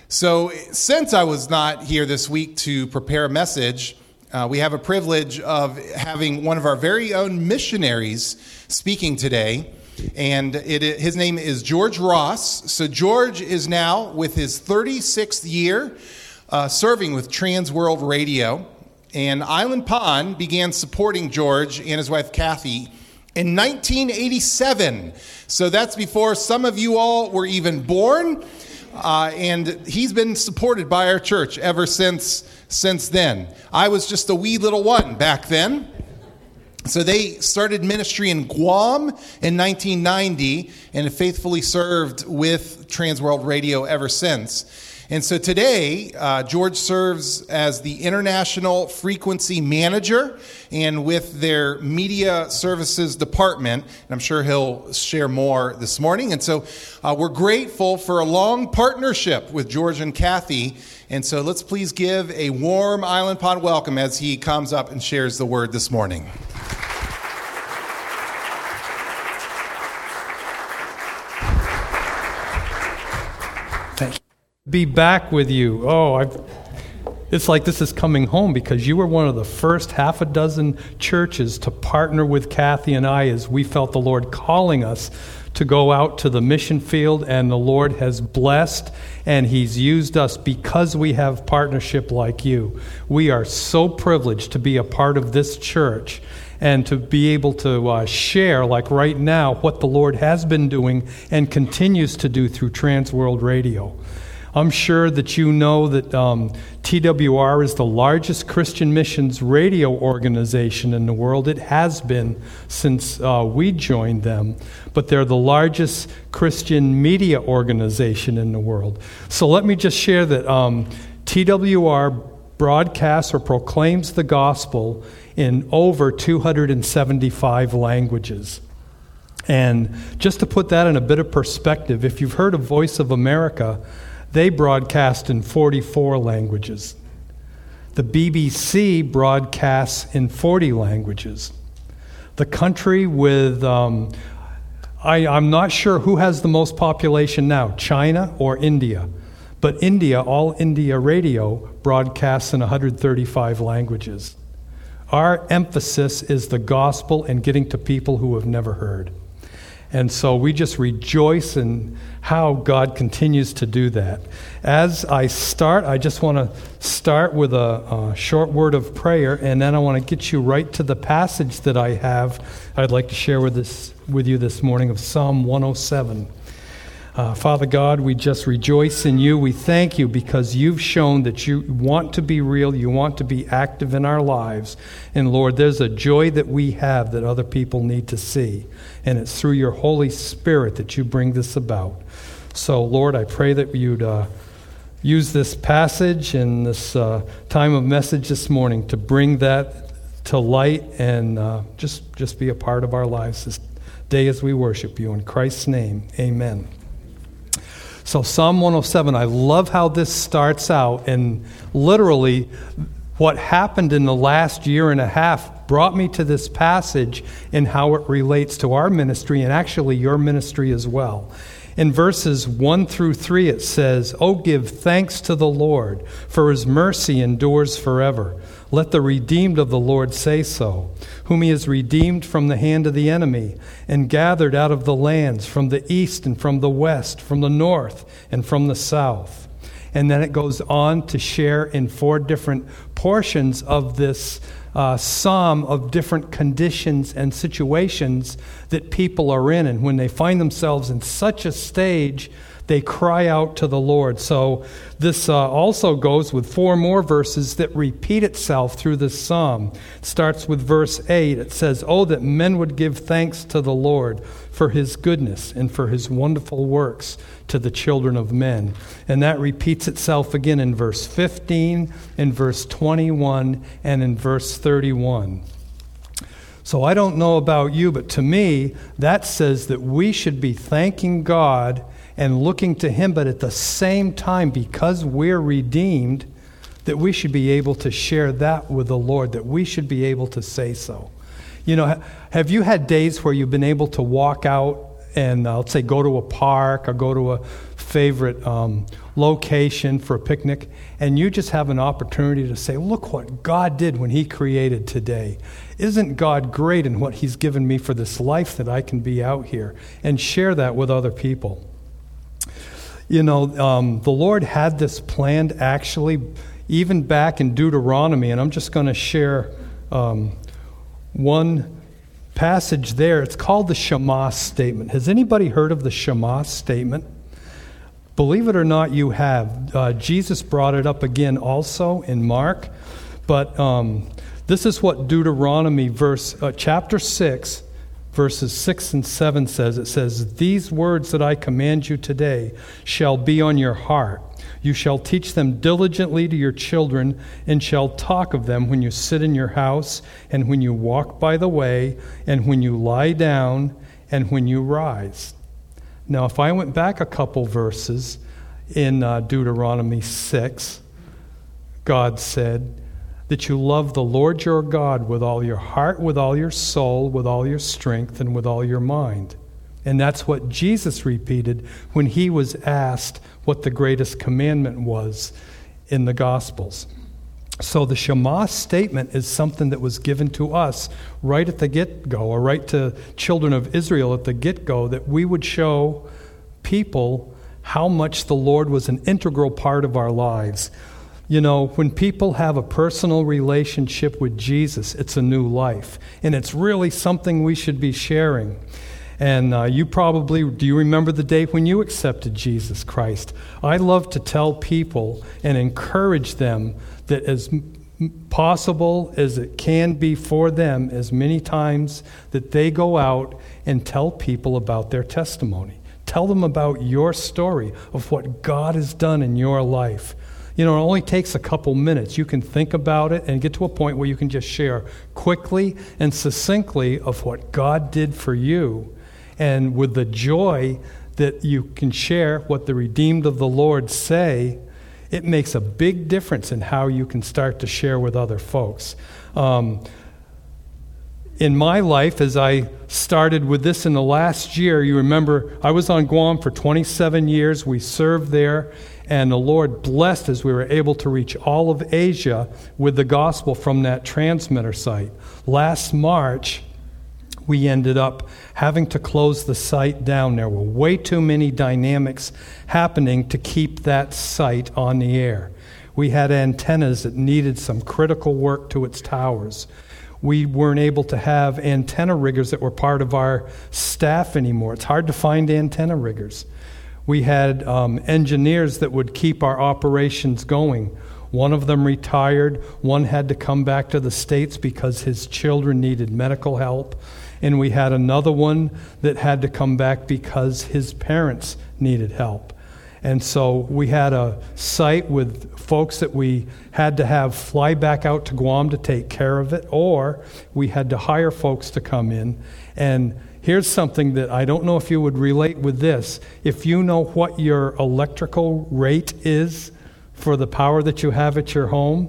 So since I was not here this week to prepare a message, we have a privilege of having one of our very own missionaries speaking today. And his name is George Ross. So George is now with his 36th year serving with Trans World Radio. And Island Pond began supporting George and his wife Kathy in 1987. So that's before some of you all were even born. And he's been supported by our church ever since then. I was just a wee little one back then. So they started ministry in Guam in 1990 and have faithfully served with Trans World Radio ever since. And so today, George serves as the International Frequency Manager and with their Media Services Department. And I'm sure he'll share more this morning. And so we're grateful for a long partnership with George and Kathy. And so let's please give a warm Island Pond welcome as he comes up and shares the word this morning. Thank you. Be back with you. It's like this is coming home because you were one of the first half a dozen churches to partner with Kathy and I as we felt the Lord calling us to go out to the mission field, and the Lord has blessed and He's used us because we have partnership like you. We are so privileged to be a part of this church and to be able to share, like right now, what the Lord has been doing and continues to do through Trans World Radio. I'm sure that you know that TWR is the largest Christian missions radio organization in the world. It has been since we joined them, but they're the largest Christian media organization in the world. So let me just share that TWR broadcasts or proclaims the gospel in over 275 languages. And just to put that in a bit of perspective, if you've heard of Voice of America, they broadcast in 44 languages. The BBC broadcasts in 40 languages. The country with, I'm not sure who has the most population now, China or India. But India, All India Radio, broadcasts in 135 languages. Our emphasis is the gospel and getting to people who have never heard. And so we just rejoice in how God continues to do that. As I start, I just want to start with a short word of prayer, and then I want to get you right to the passage that I'd like to share with you this morning of Psalm 107. Father God, we just rejoice in you. We thank you because you've shown that you want to be real, you want to be active in our lives. And Lord, there's a joy that we have that other people need to see. And it's through your Holy Spirit that you bring this about. So Lord, I pray that you'd use this passage and this time of message this morning to bring that to light and just be a part of our lives this day as we worship you. In Christ's name, amen. So Psalm 107, I love how this starts out, and literally what happened in the last year and a half brought me to this passage and how it relates to our ministry and actually your ministry as well. In verses 1 through 3 it says, "Oh, give thanks to the Lord, for his mercy endures forever. Let the redeemed of the Lord say so, whom he has redeemed from the hand of the enemy, and gathered out of the lands from the east and from the west, from the north and from the south." And then it goes on to share in 4 different portions of this psalm of different conditions and situations that people are in. And when they find themselves in such a stage, they cry out to the Lord. So this also goes with 4 more verses that repeat itself through this psalm. It starts with verse 8. It says, "Oh, that men would give thanks to the Lord for his goodness and for his wonderful works to the children of men." And that repeats itself again in verse 15, in verse 21, and in verse 31. So I don't know about you, but to me, that says that we should be thanking God and looking to him, but at the same time, because we're redeemed, that we should be able to share that with the Lord, that we should be able to say so. You know, have you had days where you've been able to walk out and let's say go to a park or go to a favorite location for a picnic, and you just have an opportunity to say, look what God did when he created today. Isn't God great in what he's given me for this life that I can be out here, and share that with other people. You know, the Lord had this planned actually even back in Deuteronomy, and I'm just going to share one passage there. It's called the Shema statement. Has anybody heard of the Shema statement? Believe it or not, you have. Jesus brought it up again also in Mark. But this is what Deuteronomy chapter 6, verses 6 and 7 says. It says, "These words that I command you today shall be on your heart. You shall teach them diligently to your children, and shall talk of them when you sit in your house, and when you walk by the way, and when you lie down, and when you rise." Now, if I went back a couple verses in Deuteronomy 6, God said that you love the Lord your God with all your heart, with all your soul, with all your strength, and with all your mind. And that's what Jesus repeated when he was asked what the greatest commandment was in the Gospels. So the Shema statement is something that was given to us right at the get-go, or right to children of Israel at the get-go, that we would show people how much the Lord was an integral part of our lives. You know, when people have a personal relationship with Jesus, it's a new life. And it's really something we should be sharing. And do you remember the day when you accepted Jesus Christ? I love to tell people and encourage them that as possible as it can be for them, as many times that they go out and tell people about their testimony. Tell them about your story of what God has done in your life. You know, it only takes a couple minutes. You can think about it and get to a point where you can just share quickly and succinctly of what God did for you. And with the joy that you can share what the redeemed of the Lord say, it makes a big difference in how you can start to share with other folks. In my life, as I started with this in the last year, you remember I was on Guam for 27 years. We served there, and the Lord blessed as we were able to reach all of Asia with the gospel from that transmitter site. Last March, we ended up having to close the site down. There were way too many dynamics happening to keep that site on the air. We had antennas that needed some critical work to its towers. We weren't able to have antenna riggers that were part of our staff anymore. It's hard to find antenna riggers. We had engineers that would keep our operations going. One of them retired. One had to come back to the States because his children needed medical help. And we had another one that had to come back because his parents needed help. And so we had a site with folks that we had to have fly back out to Guam to take care of it, or we had to hire folks to come in. And here's something that I don't know if you would relate with this. If you know what your electrical rate is for the power that you have at your home,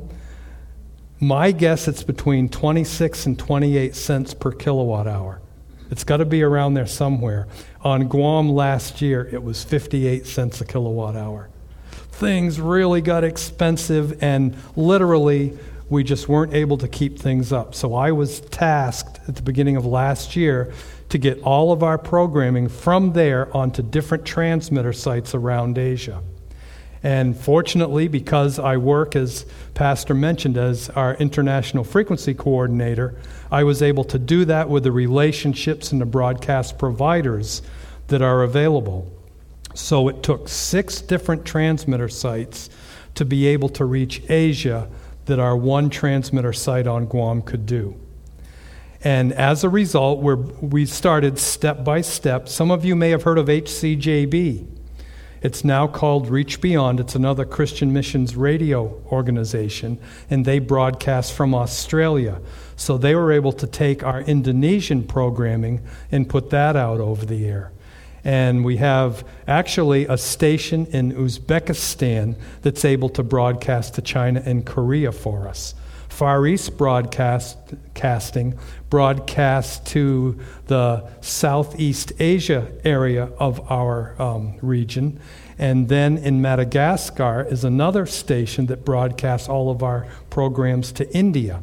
my guess it's between 26 and 28 cents per kilowatt hour. It's got to be around there somewhere. On Guam last year, it was 58 cents a kilowatt hour. Things really got expensive, and literally we just weren't able to keep things up. So I was tasked at the beginning of last year to get all of our programming from there onto different transmitter sites around Asia. And fortunately, because I work, as Pastor mentioned, as our international frequency coordinator, I was able to do that with the relationships and the broadcast providers that are available. So it took 6 different transmitter sites to be able to reach Asia that our one transmitter site on Guam could do. And as a result, we started step by step. Some of you may have heard of HCJB. It's now called Reach Beyond. It's another Christian Missions radio organization, and they broadcast from Australia. So they were able to take our Indonesian programming and put that out over the air. And we have actually a station in Uzbekistan that's able to broadcast to China and Korea for us. Far East Broadcasting broadcast to the Southeast Asia area of our region. And then in Madagascar is another station that broadcasts all of our programs to India.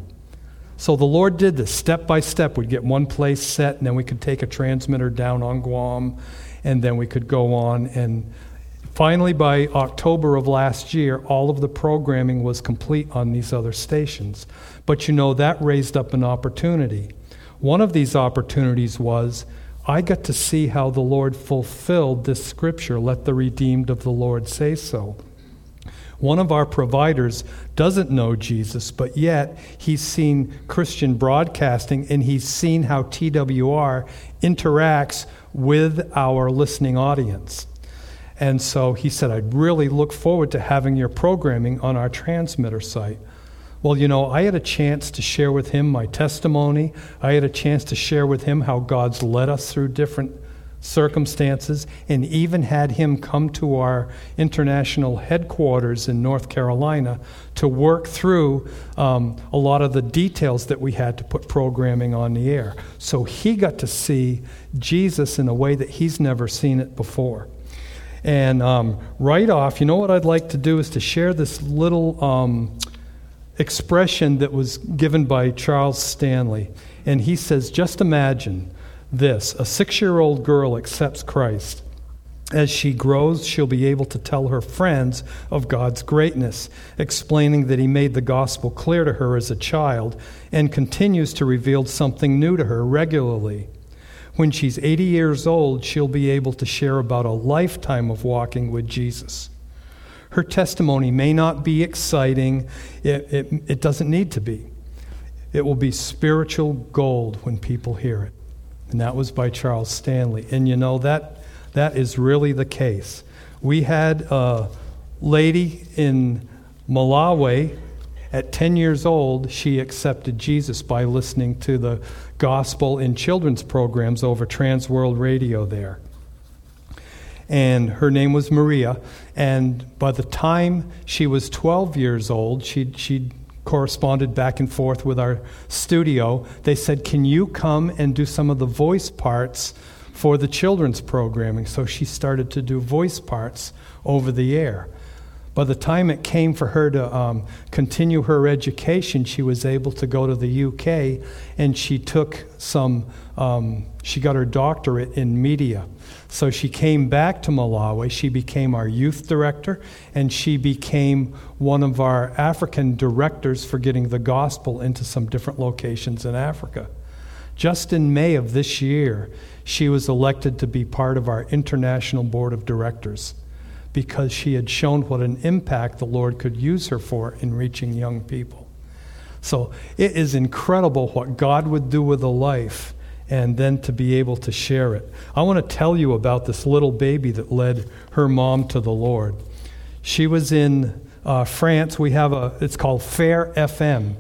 So the Lord did this step by step. We'd get one place set, and then we could take a transmitter down on Guam, and then we could go on. And finally, by October of last year, all of the programming was complete on these other stations. But that raised up an opportunity. One of these opportunities was I got to see how the Lord fulfilled this scripture, let the redeemed of the Lord say so. One of our providers doesn't know Jesus, but yet he's seen Christian broadcasting, and he's seen how TWR interacts with our listening audience. And so he said, I'd really look forward to having your programming on our transmitter site. Well, I had a chance to share with him my testimony. I had a chance to share with him how God's led us through different circumstances, and even had him come to our international headquarters in North Carolina to work through a lot of the details that we had to put programming on the air. So he got to see Jesus in a way that he's never seen it before. And right off, what I'd like to do is to share this little expression that was given by Charles Stanley. And he says, just imagine this: a 6-year-old girl accepts Christ. As she grows, she'll be able to tell her friends of God's greatness, explaining that he made the gospel clear to her as a child and continues to reveal something new to her regularly. When she's 80 years old, she'll be able to share about a lifetime of walking with Jesus. Her testimony may not be exciting. It doesn't need to be. It will be spiritual gold when people hear it. And that was by Charles Stanley. And that is really the case. We had a lady in Malawi at 10 years old. She accepted Jesus by listening to the gospel in children's programs over Trans World Radio there. And her name was Maria. And by the time she was 12 years old, she corresponded back and forth with our studio. They said, can you come and do some of the voice parts for the children's programming? So she started to do voice parts over the air. By the time it came for her to continue her education, she was able to go to the UK, and she took she got her doctorate in media. So she came back to Malawi. She became our youth director, and she became one of our African directors for getting the gospel into some different locations in Africa. Just in May of this year, she was elected to be part of our international board of directors, because she had shown what an impact the Lord could use her for in reaching young people. So it is incredible what God would do with a life, and then to be able to share it. I want to tell you about this little baby that led her mom to the Lord. She was in France. We have it's called Phare FM,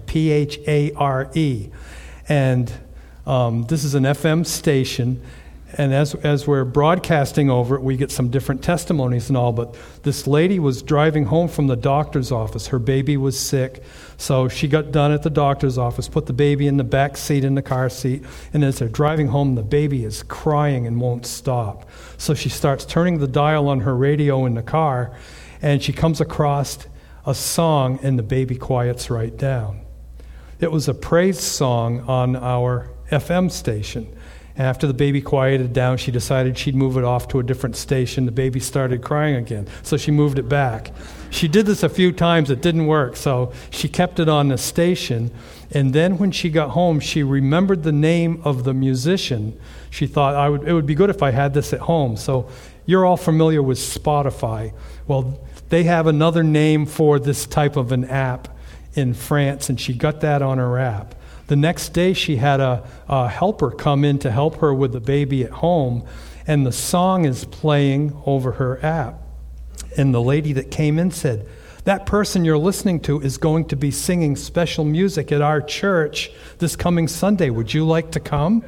Phare. And this is an FM station. And as we're broadcasting over it, we get some different testimonies and all. But this lady was driving home from the doctor's office. Her baby was sick. So she got done at the doctor's office, put the baby in the back seat in the car seat. And as they're driving home, the baby is crying and won't stop. So she starts turning the dial on her radio in the car. And she comes across a song, and the baby quiets right down. It was a praise song on our FM station. After the baby quieted down, she decided she'd move it off to a different station. The baby started crying again, so she moved it back. She did this a few times. It didn't work, so she kept it on the station. And then when she got home, she remembered the name of the musician. She thought, it would be good if I had this at home. So you're all familiar with Spotify. Well, they have another name for this type of an app in France, and she got that on her app. The next day, she had a helper come in to help her with the baby at home, and the song is playing over her app. And the lady that came in said, that person you're listening to is going to be singing special music at our church this coming Sunday. Would you like to come?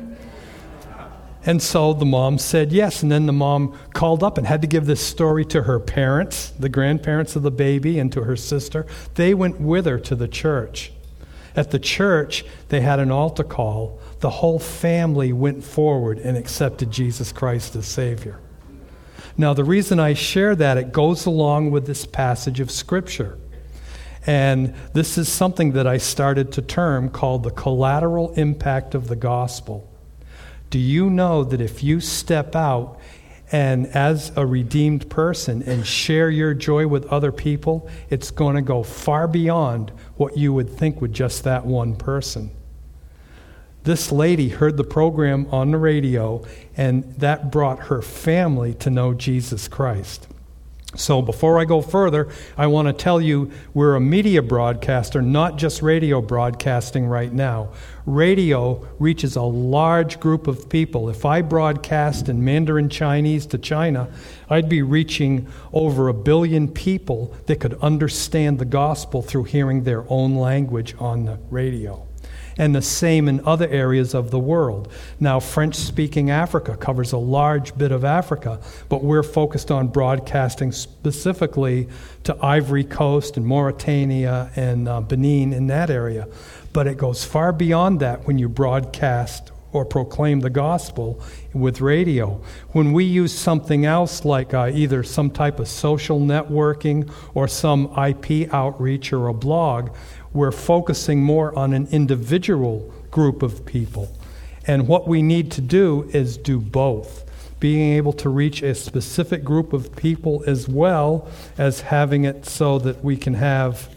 And so the mom said yes, and then the mom called up and had to give this story to her parents, the grandparents of the baby, and to her sister. They went with her to the church. At the church, they had an altar call. The whole family went forward and accepted Jesus Christ as Savior. Now, the reason I share that, it goes along with this passage of Scripture. And this is something that I started to term called the collateral impact of the gospel. Do you know that if you step out and as a redeemed person and share your joy with other people, it's going to go far beyond what you would think with just that one person? This lady heard the program on the radio, and that brought her family to know Jesus Christ. So before I go further, I want to tell you we're a media broadcaster, not just radio broadcasting right now. Radio reaches a large group of people. If I broadcast in Mandarin Chinese to China, I'd be reaching over 1 billion people that could understand the gospel through hearing their own language on the radio. And the same in other areas of the world. Now, French-speaking Africa covers a large bit of Africa, but we're focused on broadcasting specifically to Ivory Coast and Mauritania and Benin in that area. But it goes far beyond that when you broadcast or proclaim the gospel with radio. When we use something else like either some type of social networking or some IP outreach or a blog, we're focusing more on an individual group of people. And what we need to do is do both. Being able to reach a specific group of people as well as having it so that we can have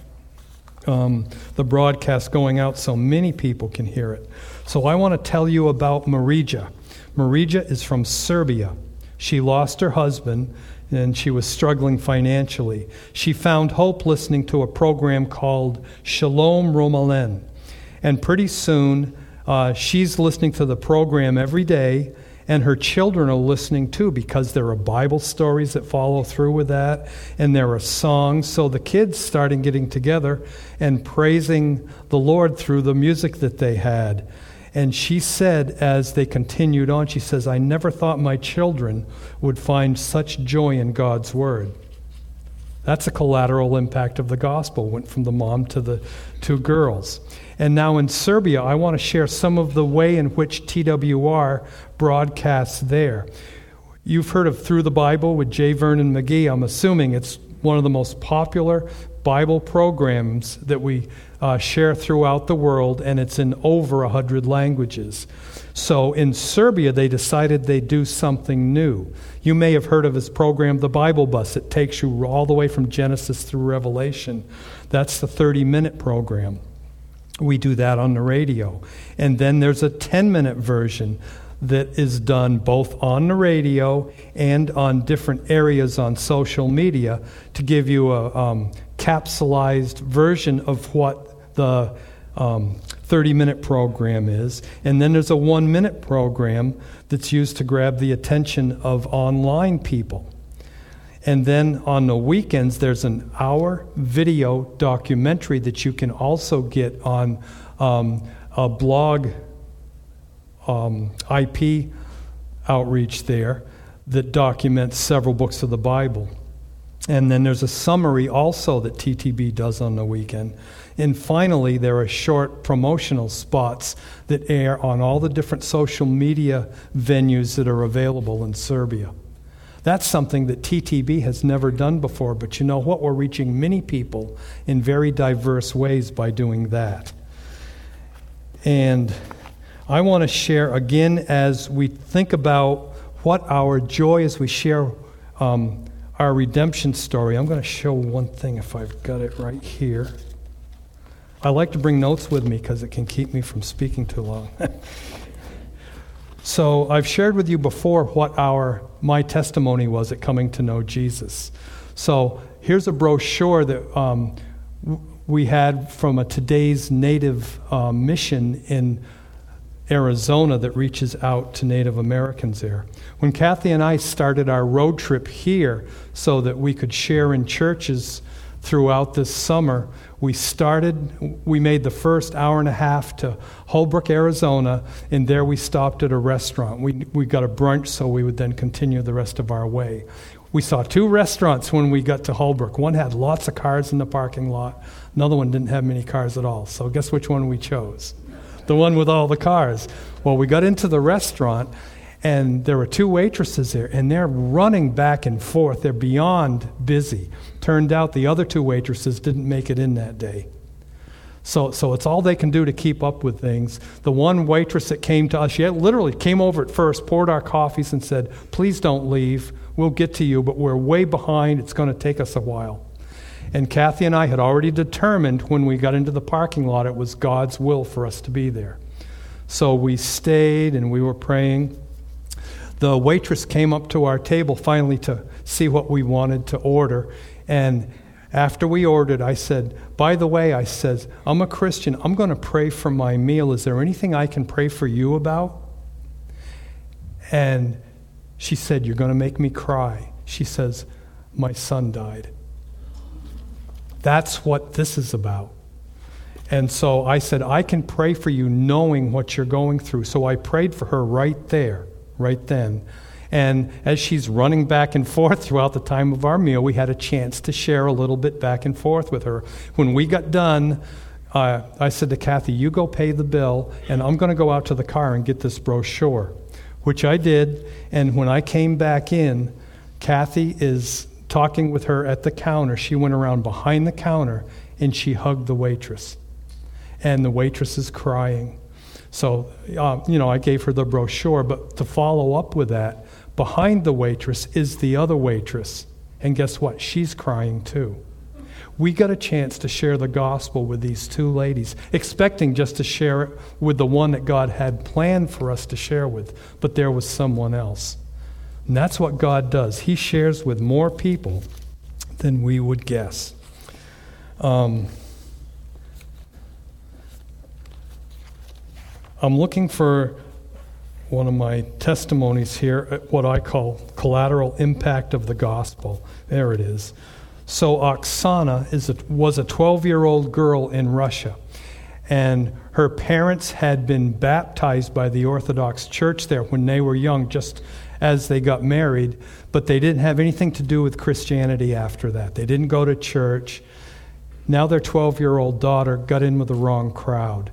the broadcast going out so many people can hear it. So I want to tell you about Marija. Marija is from Serbia. She lost her husband and she was struggling financially. She found hope listening to a program called Shalom Romalen. And pretty soon, she's listening to the program every day, and her children are listening too, because there are Bible stories that follow through with that, and there are songs. So the kids started getting together and praising the Lord through the music that they had. And she said, as they continued on, she says, I never thought my children would find such joy in God's Word. That's a collateral impact of the gospel. Went from the mom to the 2 girls. And now in Serbia, I want to share some of the way in which TWR broadcasts there. You've heard of Through the Bible with J. Vernon McGee. I'm assuming it's one of the most popular Bible programs that we share throughout the world, and it's in over 100 languages. So in Serbia, they decided they'd do something new. You may have heard of his program, The Bible Bus. It takes you all the way from Genesis through Revelation. That's the 30-minute program. We do that on the radio. And then there's a 10-minute version that is done both on the radio and on different areas on social media to give you a capsulized version of what the 30-minute program is. And then there's a 1-minute program that's used to grab the attention of online people. And then on the weekends, there's an hour video documentary that you can also get on a blog IP outreach there that documents several books of the Bible. And then there's a summary also that TTB does on the weekend. And finally, there are short promotional spots that air on all the different social media venues that are available in Serbia. That's something that TTB has never done before, but you know what? We're reaching many people in very diverse ways by doing that. And I want to share again as we think about what our joy as we share our redemption story. I'm going to show one thing if I've got it right here. I like to bring notes with me because it can keep me from speaking too long. So I've shared with you before what my testimony was at coming to know Jesus. So here's a brochure that we had from a Today's Native mission in Arizona that reaches out to Native Americans there. When Kathy and I started our road trip here so that we could share in churches throughout this summer, we made the first hour and a half to Holbrook, Arizona, and there we stopped at a restaurant. We got a brunch so we would then continue the rest of our way. We saw 2 restaurants when we got to Holbrook. One had lots of cars in the parking lot. Another one didn't have many cars at all. So guess which one we chose? The one with all the cars. Well, we got into the restaurant, and there were 2 waitresses there, and they're running back and forth. They're beyond busy. Turned out the other 2 waitresses didn't make it in that day. So it's all they can do to keep up with things. The one waitress that came to us, she literally came over at first, poured our coffees, and said, "Please don't leave. We'll get to you, but we're way behind. It's going to take us a while." And Kathy and I had already determined when we got into the parking lot it was God's will for us to be there. So we stayed and we were praying. The waitress came up to our table finally to see what we wanted to order. And after we ordered, I said, "By the way," I said, "I'm a Christian. I'm going to pray for my meal. Is there anything I can pray for you about?" And she said, "You're going to make me cry." She says, "My son died." That's what this is about. And so I said, "I can pray for you knowing what you're going through." So I prayed for her right there, right then. And as she's running back and forth throughout the time of our meal, we had a chance to share a little bit back and forth with her. When we got done, I said to Kathy, "You go pay the bill, and I'm going to go out to the car and get this brochure," which I did. And when I came back in, Kathy is talking with her at the counter. She went around behind the counter, and she hugged the waitress. And the waitress is crying. So, I gave her the brochure, but to follow up with that, behind the waitress is the other waitress. And guess what? She's crying too. We got a chance to share the gospel with these 2 ladies, expecting just to share it with the one that God had planned for us to share with, but there was someone else. And that's what God does. He shares with more people than we would guess. I'm looking for one of my testimonies here at what I call collateral impact of the gospel. There it is. So Oksana was a 12-year-old girl in Russia, and her parents had been baptized by the Orthodox Church there when they were young, just as they got married, but they didn't have anything to do with Christianity after that. They didn't go to church. Now their 12-year-old daughter got in with the wrong crowd,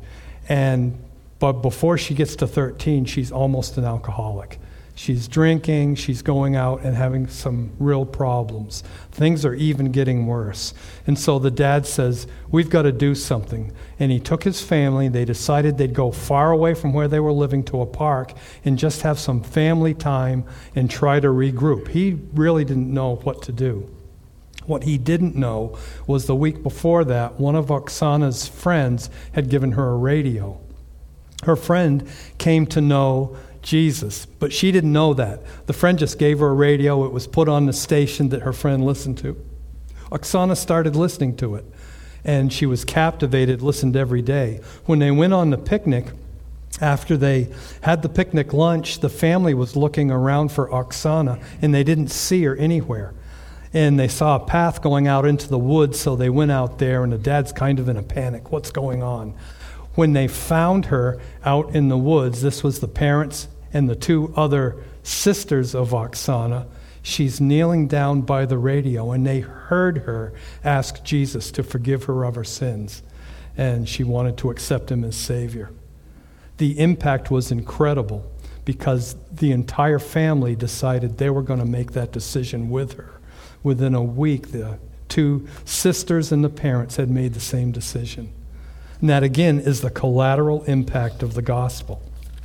but before she gets to 13, she's almost an alcoholic. She's drinking, she's going out and having some real problems. Things are even getting worse. And so the dad says, "We've got to do something." And he took his family. They decided they'd go far away from where they were living to a park and just have some family time and try to regroup. He really didn't know what to do. What he didn't know was the week before that, one of Oksana's friends had given her a radio. Her friend came to know Jesus, but she didn't know that. The friend just gave her a radio. It was put on the station that her friend listened to. Oksana started listening to it, and she was captivated, listened every day. When they went on the picnic, after they had the picnic lunch, the family was looking around for Oksana, and they didn't see her anywhere. And they saw a path going out into the woods, so they went out there, and the dad's kind of in a panic. What's going on? When they found her out in the woods, this was the parents and the 2 other sisters of Oksana. She's kneeling down by the radio, and they heard her ask Jesus to forgive her of her sins. And she wanted to accept him as Savior. The impact was incredible because the entire family decided they were going to make that decision with her. Within a week, the 2 sisters and the parents had made the same decision. And that, again, is the collateral impact of the gospel.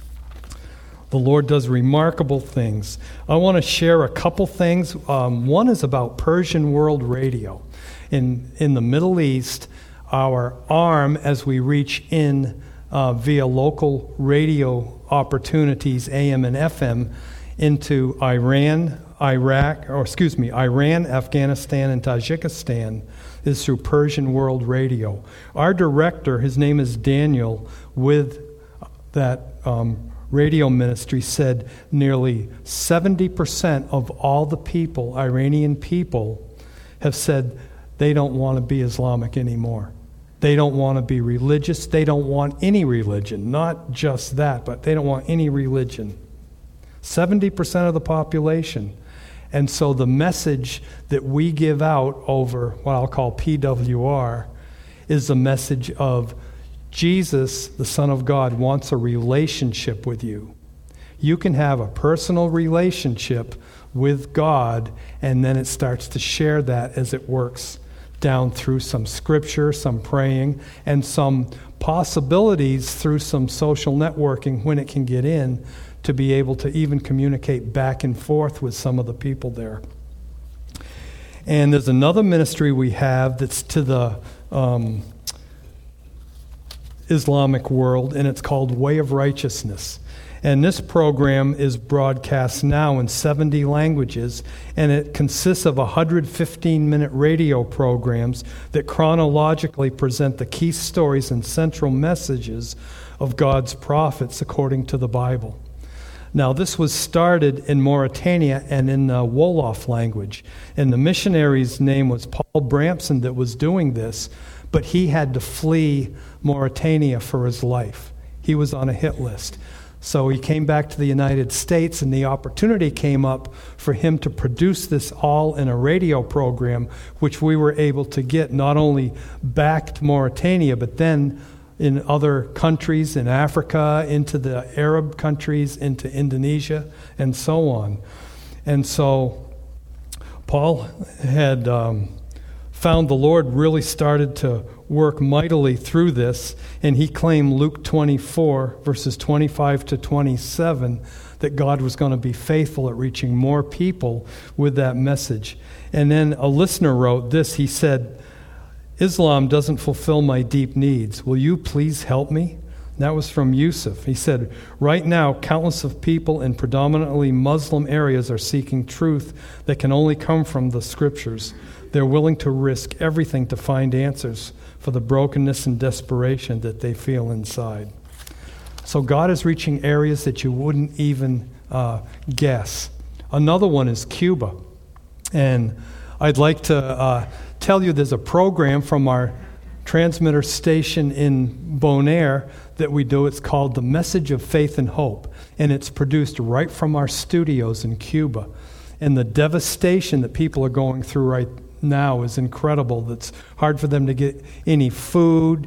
The Lord does remarkable things. I want to share a couple things. One is about Persian World Radio. In the Middle East, our arm, as we reach in via local radio opportunities, AM and FM, into Iran, Afghanistan, and Tajikistan, is through Persian World Radio. Our director, his name is Daniel, with that radio ministry, said nearly 70% of all the people, Iranian people, have said they don't want to be Islamic anymore. They don't want to be religious. They don't want any religion. Not just that, but they don't want any religion. 70% of the population. And so the message that we give out over what I'll call PWR is the message of Jesus, the Son of God, wants a relationship with you. You can have a personal relationship with God, and then it starts to share that as it works down through some scripture, some praying, and some possibilities through some social networking when it can get in to be able to even communicate back and forth with some of the people there. And there's another ministry we have that's to the Islamic world, and it's called Way of Righteousness. And this program is broadcast now in 70 languages, and it consists of 115-minute radio programs that chronologically present the key stories and central messages of God's prophets according to the Bible. Now, this was started in Mauritania and in the Wolof language, and the missionary's name was Paul Bramson that was doing this, but he had to flee Mauritania for his life. He was on a hit list. So he came back to the United States, and the opportunity came up for him to produce this all in a radio program, which we were able to get not only back to Mauritania, but then in other countries in Africa, into the Arab countries, into Indonesia, and so on. And so Paul had found the Lord really started to work mightily through this, and he claimed Luke 24, verses 25 to 27, that God was going to be faithful at reaching more people with that message. And then a listener wrote this. He said, "Islam doesn't fulfill my deep needs. Will you please help me?" That was from Yusuf. He said, "Right now, countless of people in predominantly Muslim areas are seeking truth that can only come from the scriptures. They're willing to risk everything to find answers for the brokenness and desperation that they feel inside." So God is reaching areas that you wouldn't even guess. Another one is Cuba. And I'd like to tell you there's a program from our transmitter station in Bonaire that we do. It's called The Message of Faith and Hope. And it's produced right from our studios in Cuba. And the devastation that people are going through right now is incredible. It's hard for them to get any food,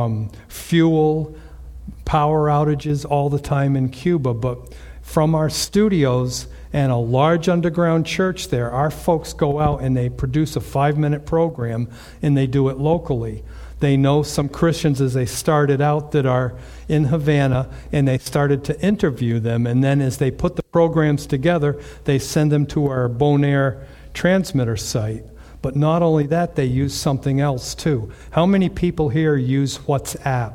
fuel, power outages all the time in Cuba. But from our studios and a large underground church there, our folks go out and they produce a 5-minute program, and they do it locally. They know some Christians as they started out that are in Havana, and they started to interview them. And then as they put the programs together, they send them to our Bonaire transmitter site. But not only that, they use something else too. How many people here use WhatsApp?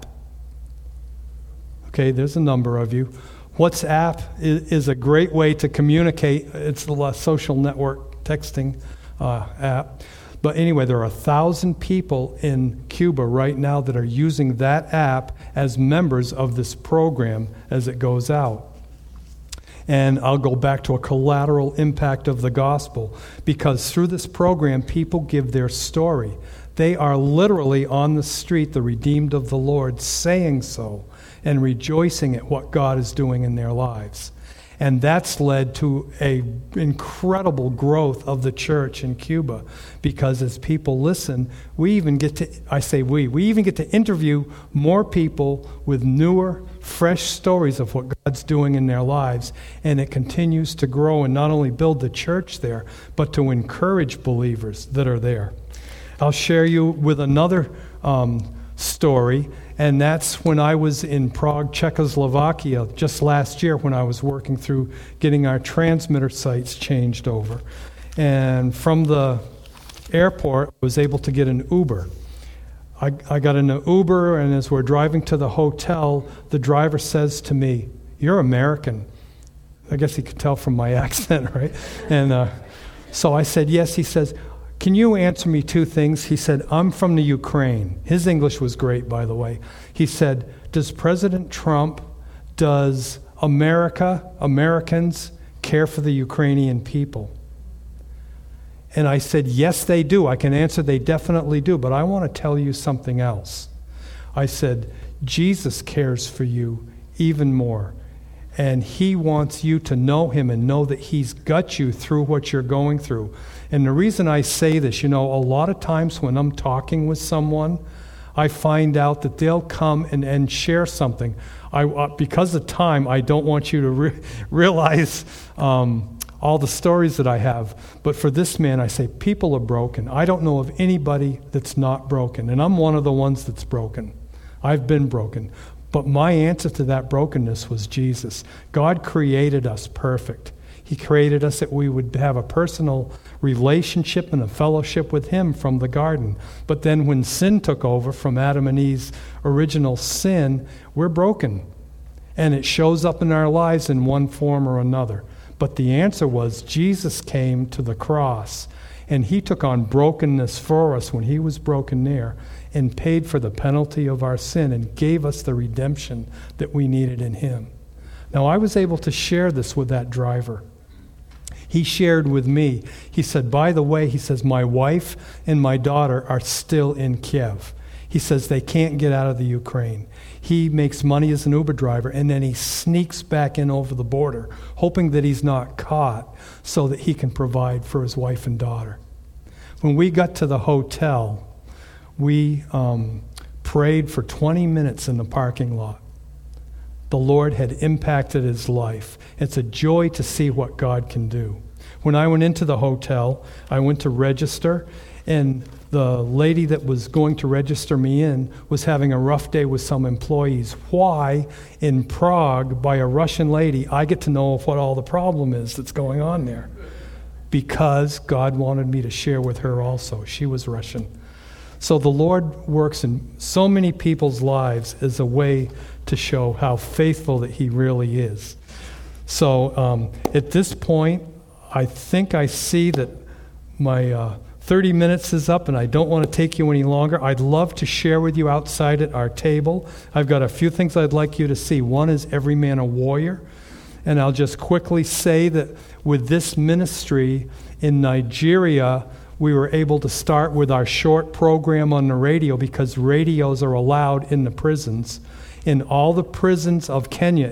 Okay, there's a number of you. WhatsApp is a great way to communicate. It's a social network texting app. But anyway, there are 1,000 people in Cuba right now that are using that app as members of this program as it goes out. And I'll go back to a collateral impact of the gospel, because through this program, people give their story. They are literally on the street, the redeemed of the Lord, saying so and rejoicing at what God is doing in their lives. And that's led to an incredible growth of the church in Cuba, because as people listen, we even get to interview more people with newer, fresh stories of what God's doing in their lives. And it continues to grow and not only build the church there, but to encourage believers that are there. I'll share you with another story. And that's when I was in Prague, Czechoslovakia, just last year when I was working through getting our transmitter sites changed over. And from the airport, I was able to get an Uber. I got in an Uber, and as we're driving to the hotel, the driver says to me, "You're American." I guess he could tell from my accent, right? And so I said, "Yes." He says, "Can you answer me 2 things?" He said, "I'm from the Ukraine." His English was great, by the way. He said, "Does President Trump, does Americans care for the Ukrainian people?" And I said, "Yes, they do. I can answer they definitely do. But I want to tell you something else." I said, "Jesus cares for you even more." And he wants you to know him and know that he's got you through what you're going through. And the reason I say this, a lot of times when I'm talking with someone, I find out that they'll come and share something. Because of time, I don't want you to realize all the stories that I have. But for this man, I say, people are broken. I don't know of anybody that's not broken. And I'm one of the ones that's broken. I've been broken. But my answer to that brokenness was Jesus. God created us perfect. He created us that we would have a personal relationship and a fellowship with him from the garden. But then when sin took over from Adam and Eve's original sin, we're broken. And it shows up in our lives in one form or another. But the answer was Jesus came to the cross, and he took on brokenness for us when he was broken there, and paid for the penalty of our sin and gave us the redemption that we needed in him. Now, I was able to share this with that driver. He shared with me. He said, by the way, he says, my wife and my daughter are still in Kiev. He says they can't get out of the Ukraine. He makes money as an Uber driver, and then he sneaks back in over the border, hoping that he's not caught so that he can provide for his wife and daughter. When we got to the hotel, we prayed for 20 minutes in the parking lot. The Lord had impacted his life. It's a joy to see what God can do. When I went into the hotel, I went to register, and the lady that was going to register me in was having a rough day with some employees. Why, in Prague, by a Russian lady, I get to know what all the problem is that's going on there? Because God wanted me to share with her also. She was Russian. So the Lord works in so many people's lives as a way to show how faithful that he really is. So at this point, I think I see that my 30 minutes is up, and I don't want to take you any longer. I'd love to share with you outside at our table. I've got a few things I'd like you to see. One is Every Man a Warrior. And I'll just quickly say that with this ministry in Nigeria, we were able to start with our short program on the radio because radios are allowed in the prisons. In all the prisons of Kenya,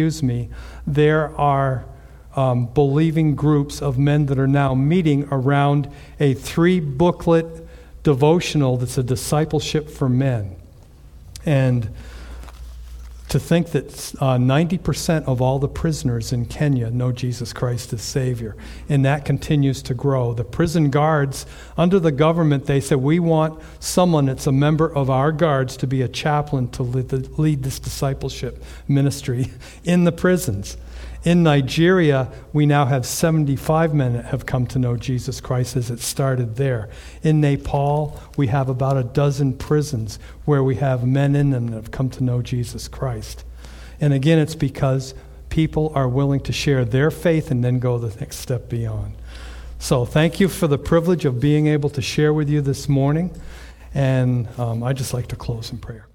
there are believing groups of men that are now meeting around a 3-booklet devotional that's a discipleship for men. And to think that 90% of all the prisoners in Kenya know Jesus Christ as Savior. And that continues to grow. The prison guards, under the government, they said, we want someone that's a member of our guards to be a chaplain to lead this discipleship ministry in the prisons. In Nigeria, we now have 75 men that have come to know Jesus Christ as it started there. In Nepal, we have about a dozen prisons where we have men in them that have come to know Jesus Christ. And again, it's because people are willing to share their faith and then go the next step beyond. So thank you for the privilege of being able to share with you this morning. And I'd just like to close in prayer.